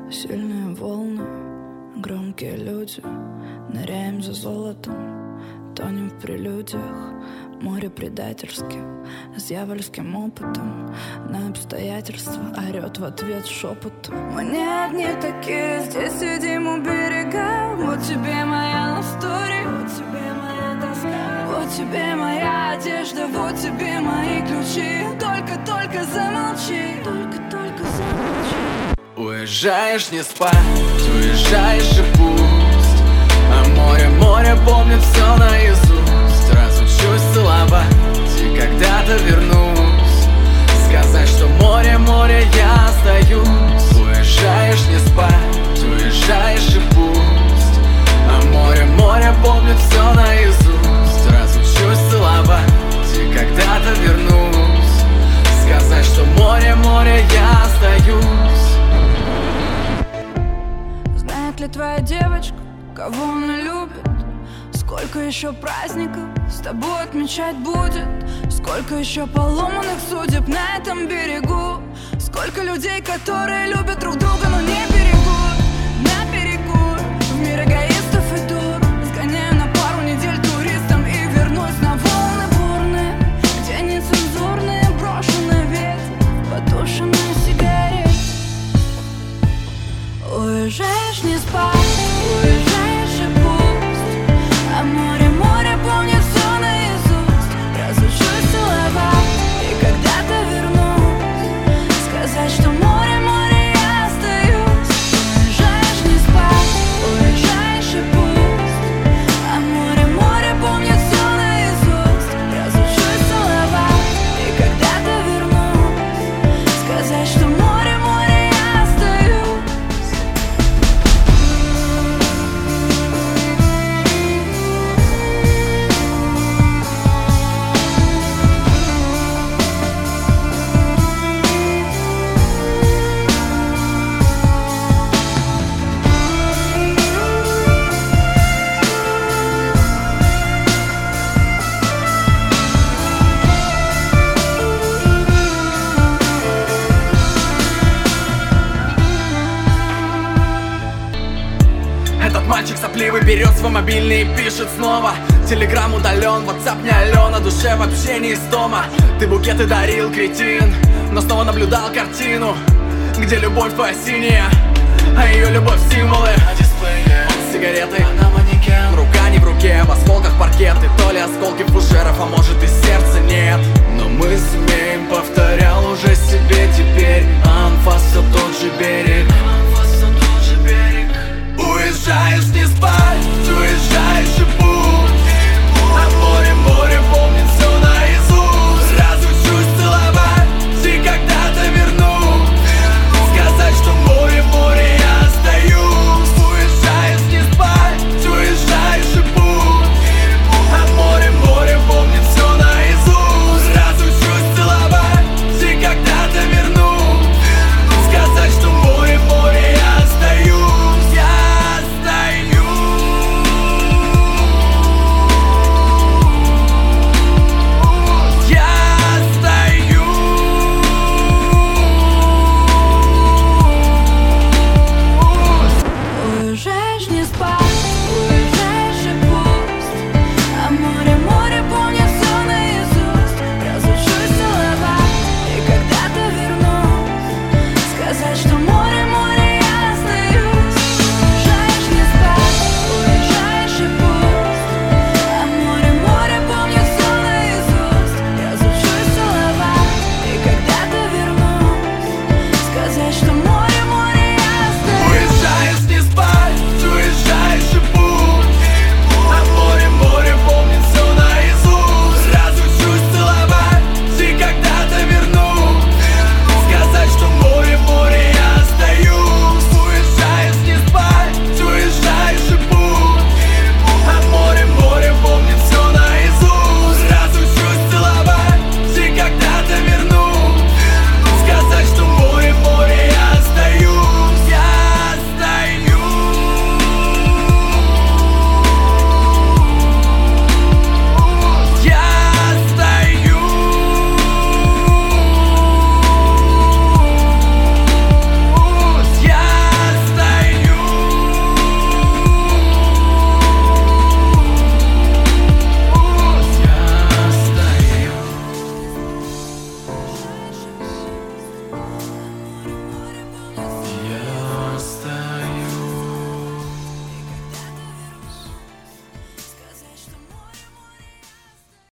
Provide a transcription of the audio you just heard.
Сильные волны, громкие люди, ныряем за золотом, тонем в прелюдиях. Море предательски, с дьявольским опытом, на обстоятельства орет в ответ шепотом. Мы не одни такие, здесь сидим у берега. Вот тебе моя история, вот тебе моя тоска, вот тебе моя одежда, вот тебе мои ключи. Только замолчи, только замолчи. Уезжаешь не спать, уезжаешь и пусть, а море помнит все наизусть. Разучусь целовать и когда-то вернусь, сказать, что море, я остаюсь. Уезжаешь не спать, уезжаешь и пусть, а море помнит все наизусть. Разучусь целовать и когда-то вернусь, сказать, что море, я остаюсь. Знает ли твоя девочка, кого она любит? Сколько еще праздников с тобой отмечать будет? Сколько еще поломанных судеб на этом берегу? Сколько людей, которые любят друг друга, но не берегут? Наперекор в мир эгоистов и дур сгоняю на пару недель туристом и вернусь на волны бурные, где нецензурные брошены ветер, потушенные сигареты. Уезжаешь не спать, уезжаешь и пусть, а море помнит все наизусть. Разучусь целовать и когда-то вернусь, сказать, что море, я остаюсь. Уезжаешь не спать, уезжаешь и пусть, а море помнит все наизусть. Разучусь целовать и когда-то вернусь, сказать, что море, я остаюсь. Этот мальчик сопливый берет свой мобильный и пишет снова. Телеграм удален, ватсап не алё, на душе вообще не из дома. Ты букеты дарил, кретин, но снова наблюдал картину, где любовь твоя синяя, а ее любовь символы. На дисплее сигареты, на манекен, рука не в руке, в осколках паркеты. То ли осколки фужеров, а может и сердца нет. Но мы сумеем, повторял уже себе теперь. Анфас все тот же берег.